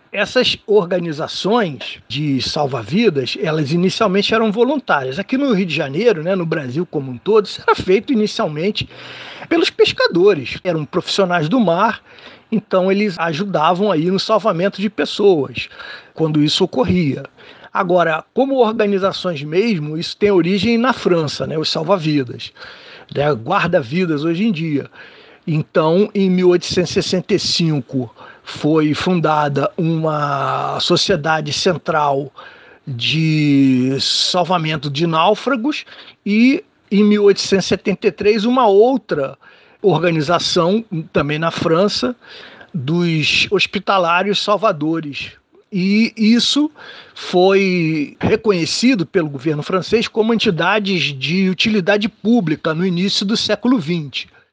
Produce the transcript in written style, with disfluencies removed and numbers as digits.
Essas organizações de salva-vidas, elas inicialmente eram voluntárias. Aqui no Rio de Janeiro, né, no Brasil como um todo, isso era feito inicialmente pelos pescadores. Eram profissionais do mar, então eles ajudavam aí no salvamento de pessoas, quando isso ocorria. Agora, como organizações mesmo, isso tem origem na França, né, os salva-vidas, né, guarda-vidas hoje em dia. Então, em 1865, foi fundada uma sociedade central de salvamento de náufragos e, em 1873, uma outra organização, também na França, dos hospitalários salvadores. E isso foi reconhecido pelo governo francês como entidades de utilidade pública no início do século XX.